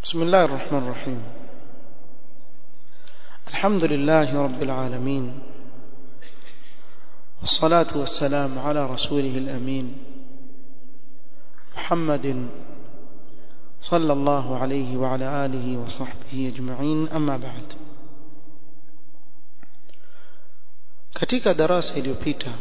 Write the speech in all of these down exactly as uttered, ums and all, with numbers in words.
بسم الله الرحمن الرحيم. الحمد لله رب العالمين، والصلاة والسلام على رسوله الأمين محمد صلى الله عليه وعلى آله وصحبه أجمعين. أما بعد، katika darasa iliyopita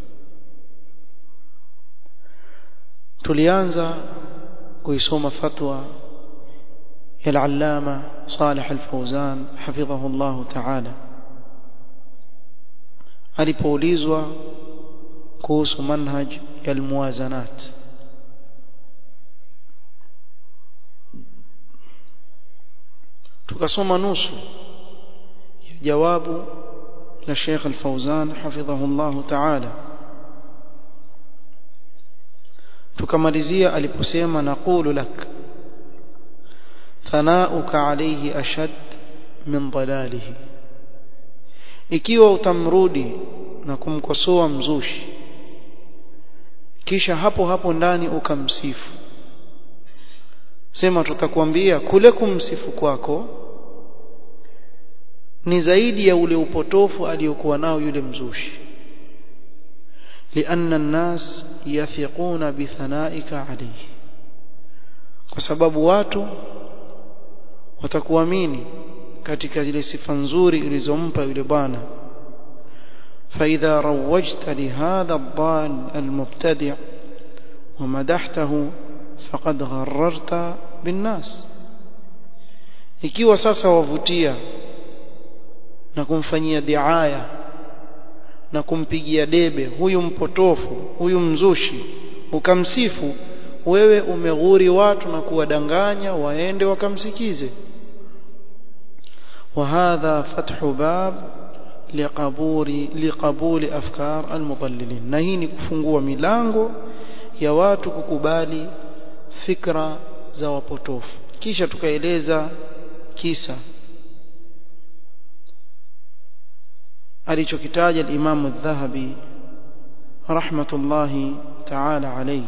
tulianza kuisoma fatwa ya al-allama Salih al-Fawzan hafidhahu Allah ta'ala alipoulizwa kuhusu manhaj ya al-muwazanat. tukasoma nusu ya jawabu la Sheikh al-Fawzan hafidhahu Allah ta'ala, tukamalizia aliposema naqulu lak thanauka alayhi ashad min dalalihi, ikiwa utamrudi na kumkosoa mzushi kisha hapo hapo ndani ukamsifu, sema tutakwambia kule kumsifu kwako ni zaidi ya ule upotofu aliyokuwa nao yule mzushi. lianna an-nas yathiquna bi thanaika alayhi, kwa sababu watu watakuamini katika zile sifa nzuri ulizompa yule bwana. فإذا روجت لهذا الضال المبتدع ومدحته فقد غررت بالناس, ikiwa sasa wavutia na kumfanyia diaya na kumpigia debe huyu mpotofu, huyu mzushi, ukamsifu, wewe umeghuri watu na kuwadanganya waende wakamsikize. وهذا فتح باب لقبول لقبول افكار المضللين, na hii ni kufungua milango ya watu kukubali fikra za wapotofu. Kisha tukaeleza kisa alichokitaja al-Imam al-Dhahabi rahmatullahi ta'ala alayhi,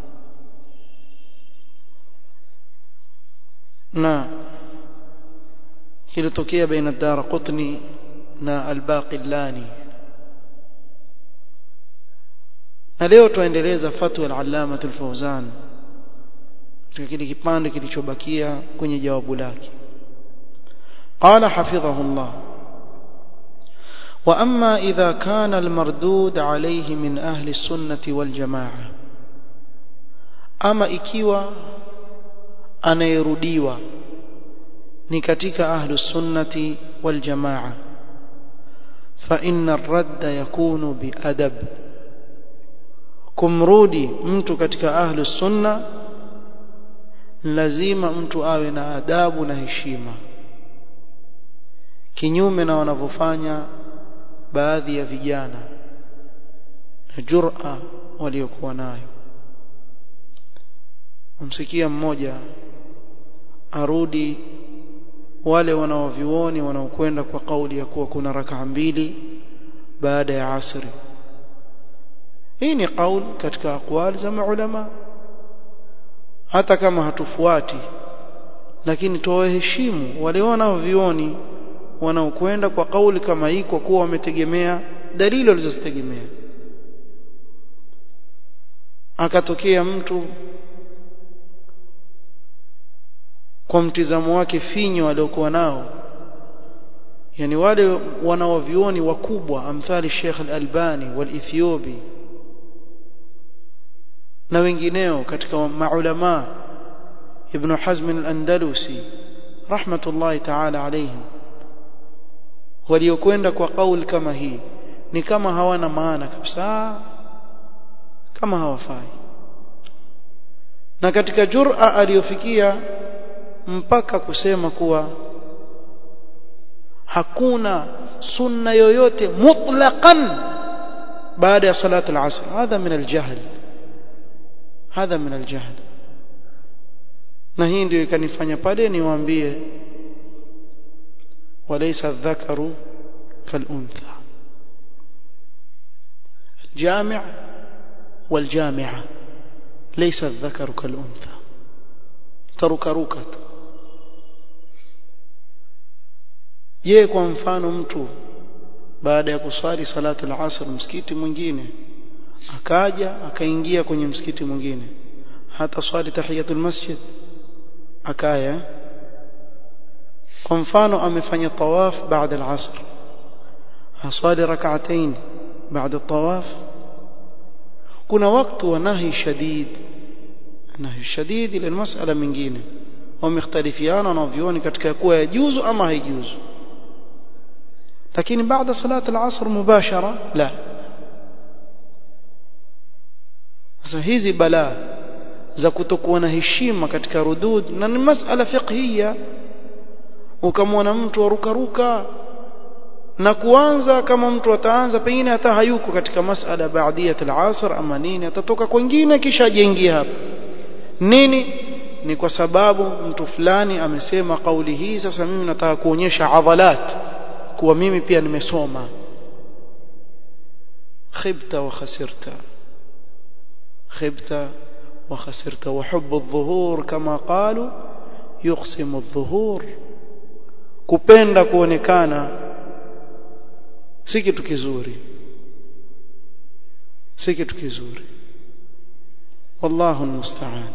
na kilitokea baina ad-Darqutni na al-Baqillani. Na leo tuendeleza fatwa al-Allama al-Fawzan katika kile kipande kilichobakia kwenye jawabu lake. Qala hafidhahu Allah: wa amma idha kana al-mardud alayhi min ahli as-sunnah wal-jama'ah, ama ikiwa anayerudiwa ni katika ahlus sunnati wal jamaa, fa inna ar-radd yakunu bi adab, kumrudi mtu katika ahlus sunna lazima mtu awe na adabu na heshima, kinyume na wanavyofanya baadhi ya vijana na jur'a waliokuwa nayo. Umsikia mmoja arudi wale wanaovioni wanaokwenda kwa kauli ya kuwa kuna rakaa mbili baada ya asri. Hii ni kauli katika aqwali za maulama, hata kama hatufuati, lakini tuwaheshimu wale wanaovioni wanaokwenda kwa kauli kama hii, kwa kuwa wametegemea dalili walizozitegemea. Akatokea mtu kwa mtizamo wake finyo aliokuwa nao, yani wale wanaovioni wakubwa amthali Sheikh al-Albani wal-Ethiopi na wengineo katika maulama, Ibn Hazm al-Andalusi rahmatullahi ta'ala alayhim, waliokwenda kwa kauli kama hii ni kama hawana maana kabisa, kama hawafai. Na katika jur'a aliyofikia mpaka kusema kuwa hakuna sunna yoyote mutlaqan baada ya salat al-asr, hadha min al-jahl, hadha min al-jahl. Na hii ndio ikanifanya pale niwaambie walaysa adh-dhakaru kal-untha, al-jami' wal-jami'a laysa adh-dhakaru kal-untha, tarukaruka je kwa mfano mtu baada ya kuswali salatu al-asr msikiti mwingine akaja akaingia kwenye msikiti mwingine hata swali tahiyatul masjid akaya kwa mfano amefanya tawaf baada al-asr aswali rak'atayn baada at-tawaf kuna wakati wa nahi shadid nahi shadid ile masala mingine wamekhtalifiana na vioni katika kuwa yajuzu ama haijuzu lakini baada salati al-asr mubashara la sasa hizi balaa za kutokuwa na heshima katika rudud na ni masala fiqhiyya ukamwona mtu arukaruka na kuanza kama mtu ataanza pengine hata hayuko katika masala baadiyat al-asr ama nini atatoka kwingine kisha ajengie hapa nini ni kwa sababu mtu fulani amesema kauli hii sasa mimi nataka kuonyesha adhalat kuwa mimi pia nimesoma khibta wa khasirta khibta wa khasirta wa hubbu adh-dhuhur kama qalu yuqsimu adh-dhuhur kupenda kuonekana si kitu kizuri si kitu kizuri wallahu almusta'an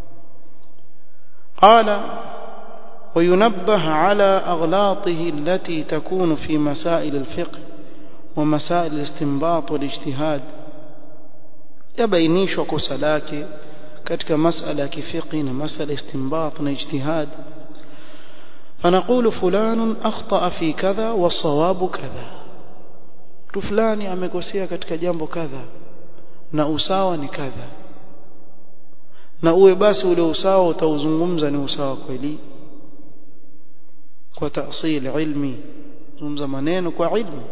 qala وينبه على أغلاطه التي تكون في مسائل الفقه ومسائل الاستنباط والاجتهاد يبينيش وكوسا lake katika masala ya fiqh na masala istinbat na ijtihad فنقول فلان أخطأ في كذا والصواب كذا fulani amekosea katika jambo kadha na usawa ni kadha na uwe basi ule usawa utauzungumza ni usawa kweli kwa tahsil ilmi zungumza maneno kwa ilmu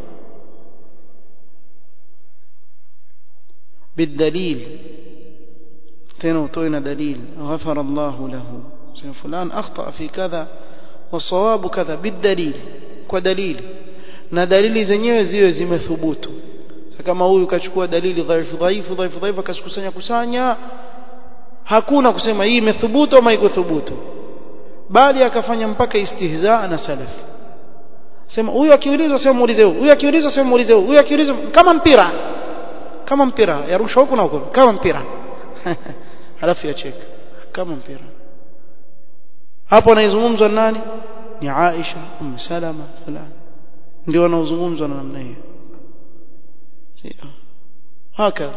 بالدليل tena utoe na dalili ghafara Allahu lahu sema fulani akhta fi kadha wasawabu kadha بالدليل kwa dalili na dalili zenyewe ziwe zimethubutu kama huyu kachukua dalili dhaifu dhaifu dhaifu dhaifu akasikusanya kusanya hakuna kusema hii imethubutu ama haikuthubutu bali akafanya mpaka istihzaa na salaf sema huyu akiulizwa sema muulize huyu huyu akiulizwa sema muulize huyu huyu akiulizwa kama mpira kama mpira yarusha huko na huko kama mpira halafu yacheka kama mpira hapo anaizungumzwa nani ni Aisha Umm Salama fulani ndio wanaozungumzwa na namna hiyo sio hakika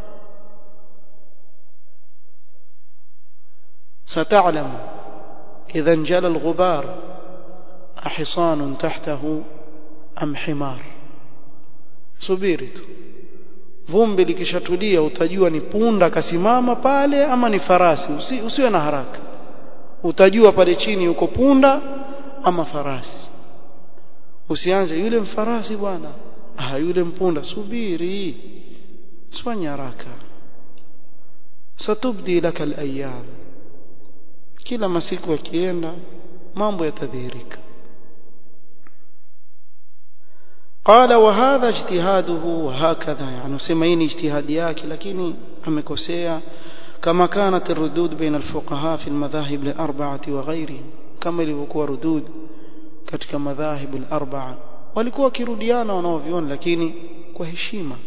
ستعلم إذا انجلى الغبار أحصان تحته أم حمار subiritu vumbi likishatulia utajua ni punda kasimama pale ama ni farasi Usi, usiwe na haraka utajua pale chini uko punda ama farasi usianze yule mfarasi bwana ah yule mpunda subiri usifanye haraka satubdi laka al-ayyam kila masiku yakienda mambo yatadhihirika قال وهذا اجتهاده وهكذا يعني سمعين اجتهاد yake lakini amekosea كما كانت الردود بين الفقهاء في المذاهب الاربعه وغيرهم كما ilivyokuwa rudud katika madhahib al-arba'a walikuwa kirudiana wanaoviona lakini kwa heshima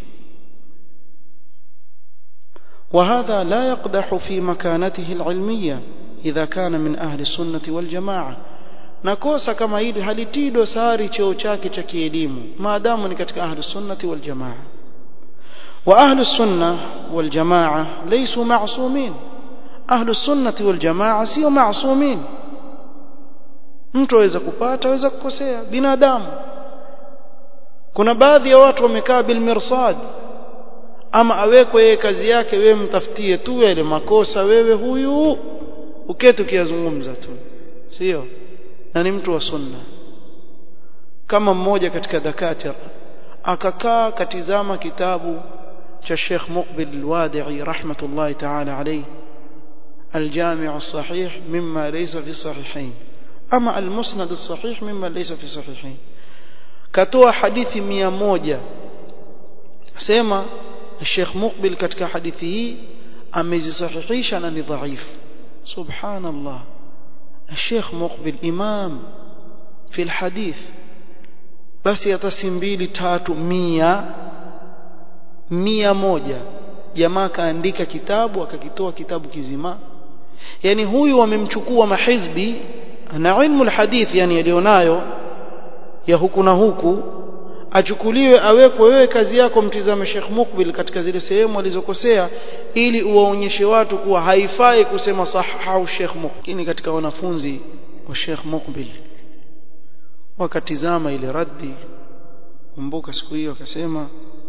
وهذا لا يقدح في مكانته العلميه إذا كان من أهل السنة والجماعة nakosa kama hili halitii dosari cheo chake cha kielimu maadamu ni katika ahli sunnati wal jamaa wa ahli sunna wal jamaa laysu ma'sumin ahli sunnati wal jamaa sio ma'sumin mtu aweza kupata aweza kukosea binadamu kuna baadhi ya watu wamekaa bil mirsad ama awekwe yeye kazi yake wewe mtafutie tu yale makosa wewe huyu uketi ukiyazungumza tu sio na ni mtu wa sunna kama mmoja katika dakatira akakaa katizama kitabu cha Sheikh Muqbil al-Wadi'i rahmatullahi ta'ala alayhi al-Jami' as-Sahih mimma laysa fi sahihayn ama al-Musnad as-Sahih mimma laysa fi sahihayn katoa hadithi mia moja sema Sheikh Muqbil katika hadithi hii amezisahihisha na ni dhaifu سبحان الله الشيخ مقبل إمام في الحديث basi hata si mbili tatu mia mia moja jamaa kaandika kitabu akakitoa kitabu kizima. Yani huyu wamemchukua mahizbi na ilmu alhadith yani alionayo ya huku na huku, achukuliwe awekwe, wewe kazi yako mtizame Sheikh Muqbil katika zile sehemu alizokosea ili uwaonyeshe watu kuwa haifai kusema sahahu Sheikh Muqbil. Katika wanafunzi wa Sheikh Muqbil wakatizama ile raddi, kumbuka siku hiyo akasema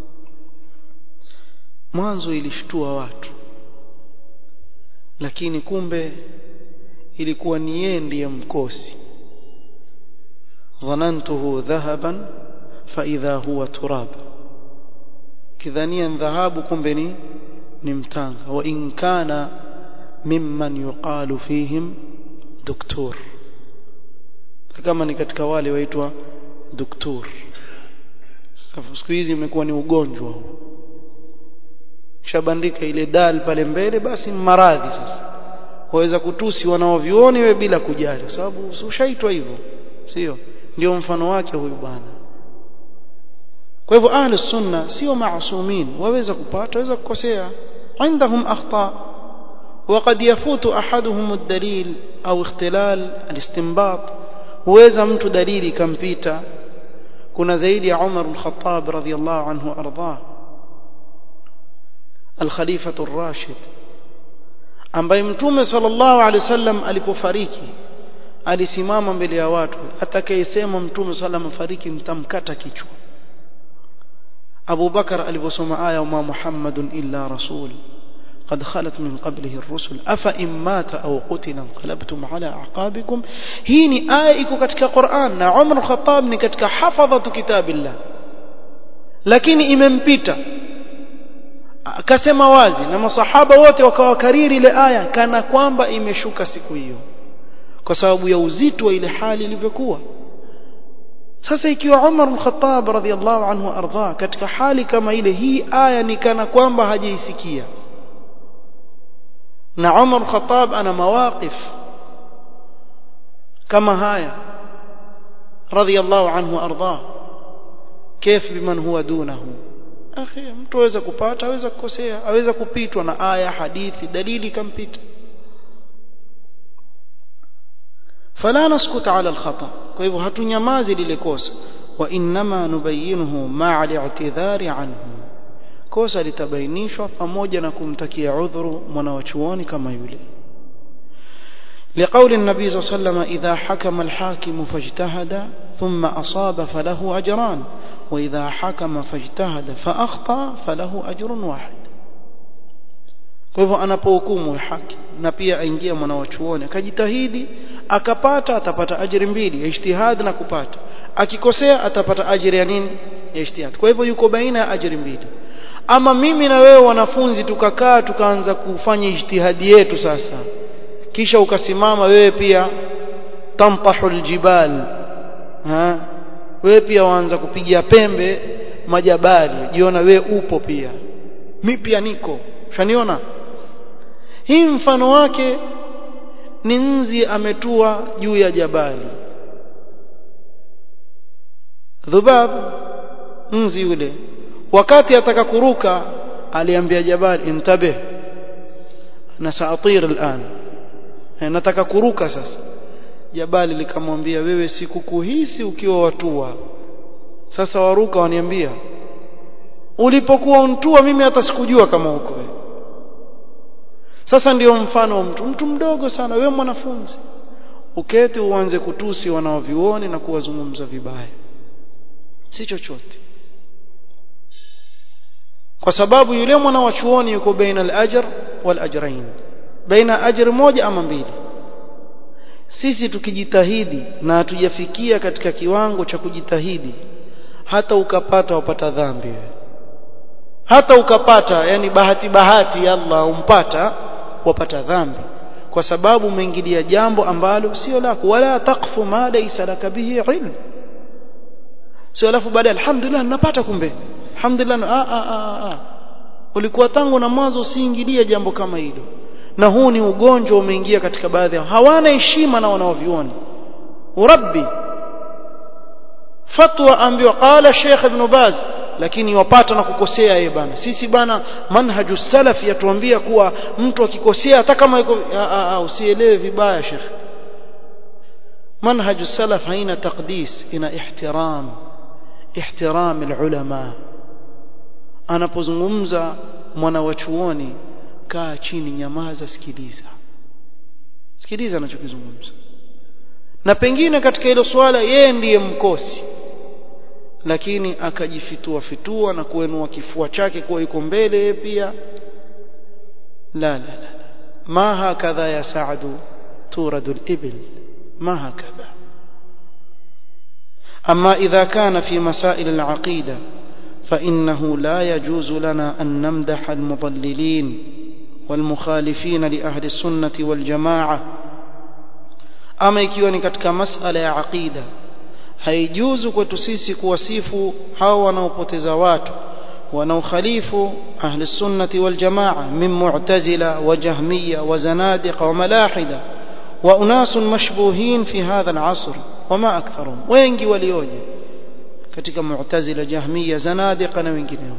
mwanzo ilishtua watu, lakini kumbe ilikuwa ni yeye ndiye mkosi. dhanantuhu dhahaban fa idha huwa turab, kidhania dhahabu kumbe ni ni mtanga. Wa in kana mimman yuqalu fihim doktor, kama ni katika wale waitwa doktor. Sasa siku hizi imekuwa ni ugonjwa huu, shabandika ile dal pale mbele basi maradhi. Sasa waweza kutusi wanaovioni wewe bila kujali, kwa sababu ushaitwa hivyo, sio? Ndio mfano wake huyu bwana. Kwa hivyo ahli sunna sio maasumin, waweza kupata waweza kukosea, عندهم اخطاء وقد يفوت احدهم الدليل او اختلال الاستنباط. huweza mtu dalili kampita. kuna zaidi ya Umar al-Khattab radhiyallahu anhu arda, al-Khalifa ar-Rashid, ambaye Mtume sallallahu alaihi wasallam alipofariki alisimama mbele ya watu, atakayesema Mtume sallallahu afariki mtamkata kichwa. Abu Bakar aliposoma aya wa Muhammadun illa rasul قد خلت من قبله الرسل أفإن مات أو قتل انقلبتم على أعقابكم. hii ni aya iko katika Qur'an na Umar al-Khattab ni katika hafadhatu kitabillah, lakini imempita akasema wazi, na masahaba wote wakawakariri ile aya kana kwamba imeshuka siku hiyo, kwa sababu ya uzito wa ile hali ilivyokuwa. Sasa ikiwa Umar al-Khattab radhiyallahu anhu ardha katika hali kama ile, hii aya ni kana kwamba hajaisikia. na Umar al-Khattab ana mawaqif kama haya radhiyallahu anhu ardha, كيف بمن هو دونه. akhi mtu aweza kupata, aweza kukosea, aweza kupitwa na aya, hadithi, dalili kampita. فلا نسكت على الخطأ. kwa hivyo hatunyamazi lile kosa, wa inma nubayyinuhu ma'a al-i'tidhari anhu, kosa litabainishwa pamoja na kumtakia udhuru mwanachuoni kama yule. لقول النبي صلى الله عليه وسلم إذا حكم الحاكم فاجتهد ثم أصاب فله أجران وإذا حكم فاجتهد فأخطأ فله أجر واحد. kwa hivyo anapohukumu haki na pia aingia mwanachuoni akajitahidi akapata, atapata ajiri mbili ya ijtihad na kupata, akikosea atapata ajiri ya nini? Ya ijtihad. kwa hivyo yuko baina ya ajiri mbili. Ama mimi na wewe wanafunzi tukakaa tukaanza kufanya ijtihadi yetu sasa, kisha ukasimama wewe pia tampahul jibal, ha wewe pia waanza kupigia pembe majabali, jiona wewe upo pia, mimi pia niko, ushaniona? Hii mfano wake ni nzi ametua juu ya jabali. Dhubab, nzi yule, wakati ataka kuruka aliambia jabali intabih na saatir al'an, nataka kuruka sasa. Jabali likamwambia wewe sikukuhisi ukiwa watua, sasa waruka waniambia ulipokuwa untua mimi hata sikujua kama uko wewe. Sasa ndio mfano wa mtu mtu mdogo sana, wewe mwanafunzi uketi uanze kutusi wanaovioni na kuwazungumza vibaya, si chochote, kwa sababu yule mwana wa chuoni yuko baina al-ajr wal ajrain, baina ajr moja ama mbili. Sisi tukijitahidi na hatujafikia katika kiwango cha kujitahidi, hata ukapata wapata dhambi wewe, hata ukapata yani bahati bahati Allah umpata wapata dhambi, kwa sababu umeingilia jambo ambalo sio lako. Wala taqfu ma laysa laka bihi ilm, sio alafu baada alhamdulillah napata, kumbe alhamdulillah a a a, a. ulikuwa tangu na mwanzo usiingilie jambo kama hilo. Na huu ni ugonjwa umeingia katika baadhi yao, hawana heshima na wanaovioni. Rabbi fatwa ambiwa qala Sheikh Ibn Baz lakini wapata na kukosea yeye bana. Sisi bana manhaju salaf yatuambia kuwa mtu akikosea hata kama yuko usielewe vibaya Sheikh. Manhaju salaf haina taqdis, ina ihtiram, ihtiram alulama. Anapozungumza mwana wa chuoni, kaa chini, nyamaza, sikiliza. Sikiliza anachokizungumza. Na pengine katika hilo swala yeye ndiye mkosi, lakini akajifitua fitua na kuenua kifua chake kwa yuko mbele pia. La la la, ma hakadha ya Saadu turadu al-ibil, ma hakadha. أما إذا كان في مسائل العقيدة فإنه لا يجوز لنا أن نمدح المضللين والمخالفين لأهل السنة والجماعة. أما ikiwa ni katika masala ya aqida, haijuzu kwetu sisi kuwasifu hao wanaopoteza watu wanaokhalifu ahli sunnati wal jamaa min mu'tazila wa jahmiya wa zanadiqa wa malahida wa unas mashbuhin fi hadha al-asr wama aktharuhum, wengi walioje katika mu'tazila, jahmiya, zanadiqa na wengineo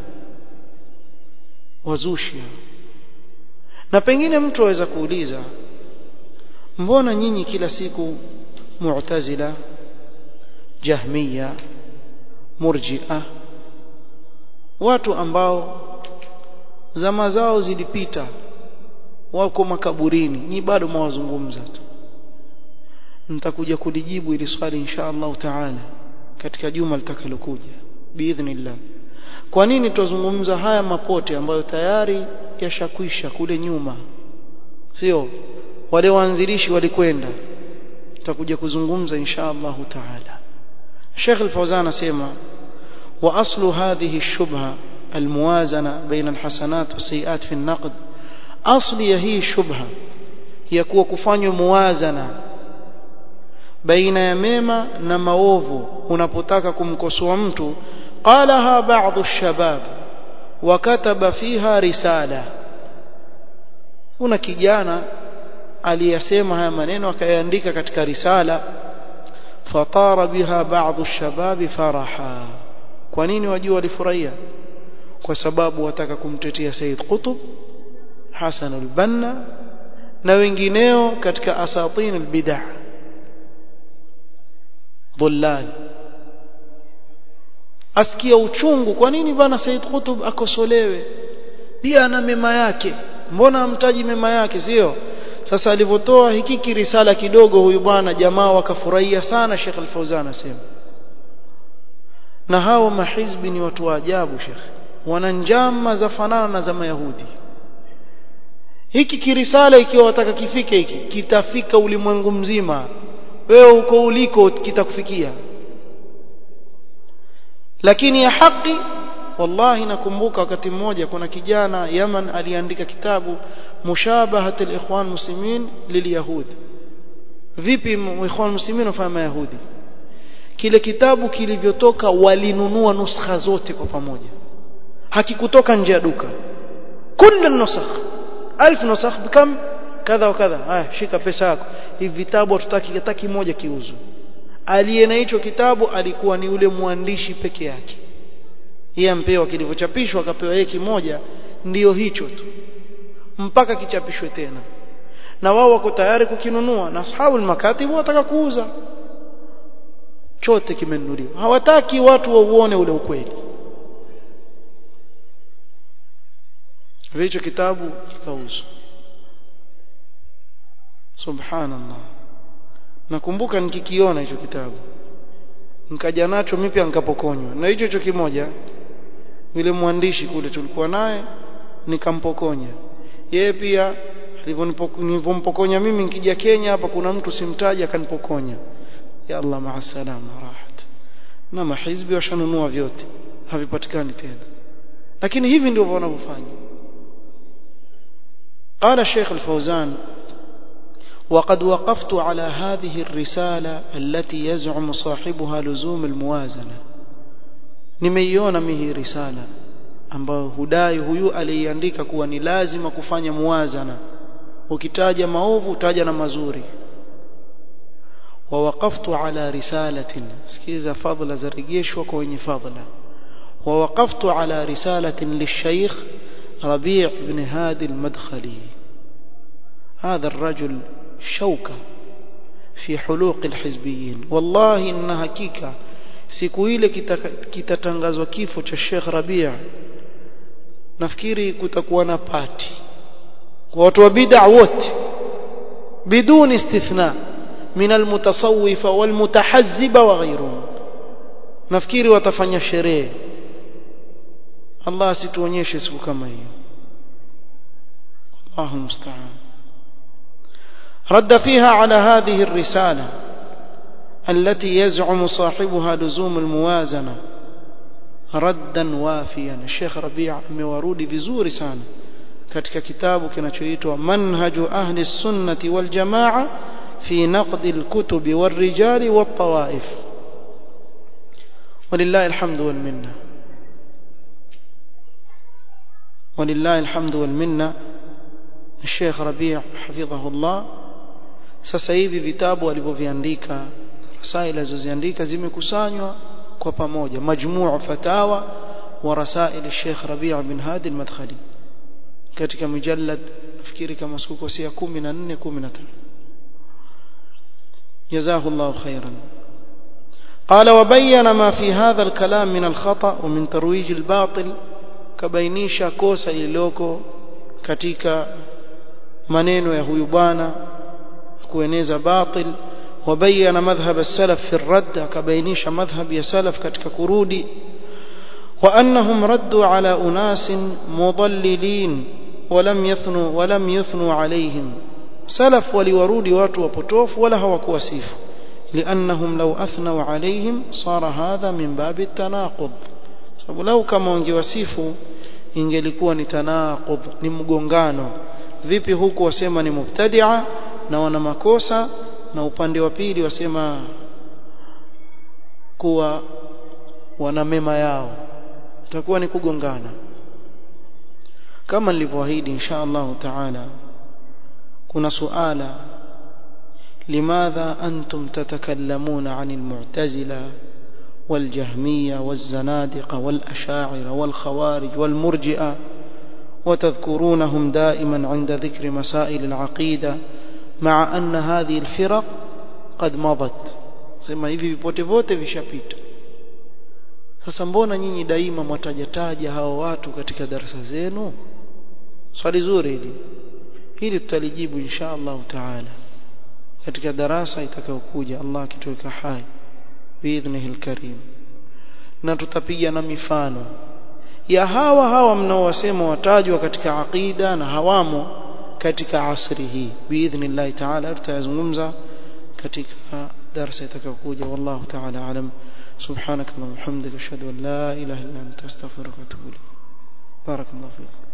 wazushi. Na pengine mtu aweza kuuliza, mbona nyinyi kila siku mu'tazila, jahmiya, murji'a, watu ambao zama zao zilipita, wako makaburini, ni bado mwazungumza tu? Nitakuja kulijibu ili swali insha Allah taala katika juma litakalokuja biidhnillah. Kwa nini tuzungumza haya mapote ambayo tayari yashakwisha kule nyuma, sio wale waanzilishi walikwenda? Tutakuja kuzungumza insha Allah taala. Sheikh Al-Fawzan asema wa aslu hadhihi ash-shubha al-muwazana baina al-hasanat was-sayiat fi an-naqd, asli ya hii shubha ya kuwa kufanywa muwazana baina ya mema na maovu unapotaka kumkosoa mtu. Qalaha ba'd ash-shabab wa kataba fiha risala. Kuna kijana aliyasema haya maneno akayaandika katika risala. Fatara biha ba'd ash-shabab faraha. Kwa nini wajua walifurahia? Kwa sababu wataka kumtetea Said Qutb, Hasan al-Banna na wengineo katika asatin al-bid'ah, dhullal. Asikia uchungu, kwa nini bana Said Qutb akosolewe? Pia ana mema yake, mbona amtaji mema yake? Sio sasa alivyotoa hiki risala kidogo huyu bwana, jamaa wakafurahia sana. Sheikh Al-Fawzan asema, na hao mahizbi ni watu wa ajabu Sheikh, wana njama za fanana na za Mayahudi. Hiki kirisala ikiwa wataka kifike hiki, kitafika ulimwengu mzima. Wewe uko uliko kitakufikia. Lakini ya haki, wallahi nakumbuka wakati mmoja kuna kijana Yaman aliandika kitabu Mushabahat al-Ikhwan Muslimin lil-Yahud. Vipi Ikhwan Muslimin wafanya Yahudi? Kile kitabu kilivyotoka walinunua nuskha zote kwa pamoja, hakikutoka nje ya duka. Kullu nusakh alf nusakh bikam kadha wa kadha. Haya, shika pesa yako, hivi vitabu tutaki hata kimoja kiuzwe. Aliye na hicho kitabu alikuwa ni ule mwandishi peke yake. Yeye ampewa kilivyochapishwa, akapewa yeye kimoja, ndiyo hicho tu mpaka kichapishwe tena. Na wao wako tayari kukinunua, na ashabul makatib wataka kuuza. Chote kimenunuliwa, hawataki watu wauone ule ukweli. Hicho kitabu kikauzwa. Subhanallah. Nakumbuka nikikiona hicho kitabu, nikaja nacho mimi pia nikapokonywa. Na hicho hicho kimoja yule mwandishi kule tulikuwa naye nikampokonya. Yeye pia alivyompokonya mimi, nikija Kenya hapa kuna mtu simtaja akanipokonya. Ya Allah, maa salama, rahat. Na mahizbi washanunua vyote, havipatikani tena. Lakini hivi ndio wanavyofanya. قال الشيخ الفوزان وقد وقفت على هذه الرسالة التي يزعم صاحبها لزوم الموازنة. nimeiona mihi risala ambayo hudai huyu aliandika kuwa ni lazima kufanya muwazana, ukitaja maovu utaja na mazuri. ووقفت على رسالة سكيزة فضل زرقيش وكويني فضلة ووقفت على رسالة للشيخ ربيع بن هادي المدخلي. هذا الرجل شوكة في حلوق الحزبيين. والله إن حقيقة siku ile kitatangazwa kifo cha Sheikh Rabi' nafikiri kutakuwa na party kwa watu wa bid'a wote biduni istithna min almutasawwifa walmutahazziba wa ghayruhum. Nafikiri watafanya sherehe. Allah asituonyeshe siku kama hiyo. Allahu musta'an. رد فيها على هذه الرسالة التي يزعم صاحبها لزوم الموازنة ردا وافيا. الشيخ ربيع amewarudi vizuri sana katika kitabu kinachoitwa Manhaju Ahli Sunnati wal Jamaa fi naqd al-kutub wal-rijal wat-tawaif. Walillahi alhamdu wal minna. Walillahi alhamdu wal minna. الشيخ ربيع حفظه الله sasa hivi vitabu alivyoviandika rasail alizoziandika zimekusanywa kwa pamoja majmuu fatawa wa rasail al-Sheikh Rabi' bin Hadi al-Madkhali katika mujallad nafikiri kama sikukosea kumi na nne kumi na tano. جزاه الله خيرا. قال وبين ما في هذا الكلام من الخطأ ومن ترويج الباطل كبينيشا kosa lililoko katika maneno ya huyu bwana kueneza batil. وبين مذهب السلف في الرد كبينيش مذهب يا سلف ketika kurudi. وأنهم ردوا على أناس مضللين ولم يثنوا ولم يثنوا عليهم. سلف waliwarudi watu wapotofu wala hawakuwasifu لأنهم لو أثنوا عليهم صار هذا من باب التناقض. sababu lau kama wangewasifu ingelikuwa ni tanaqud ni mgongano. Vipi huku wasema ni mubtadi'a na wana makosa na upande wa pili wasema kuwa wana mema yao, itakuwa ni kugongana. Kama nilivyoahidi insha Allah taala kuna suala limadha antum tatakallamuna anil mu'tazila والجهمية والزنادقة والأشاعرة والخوارج والمرجئة وتذكرونهم دائما عند ذكر مسائل العقيدة مع أن هذه الفرق قد مضت. sema hivi vipote vote vishapita. Sasa mbona nyinyi daima mwatajataja hao watu katika darasa zenu? Swali zuri hili. Hili tutalijibu insha Allah taala katika darasa itakayokuja Allah akituweka hai biidhnihi alkarim. Na tutapiga na mifano ya hawa hawa mnaowasema watajwa katika aqida na hawamo katika asri hii biidhnillah taala. Tutazungumza katika darasa itakayokuja. Wallahu taala alam. subhanakallahumma wa bihamdika ashhadu an la ilaha illa anta astaghfiruka wa atubu ilayk. barakallahu fiik.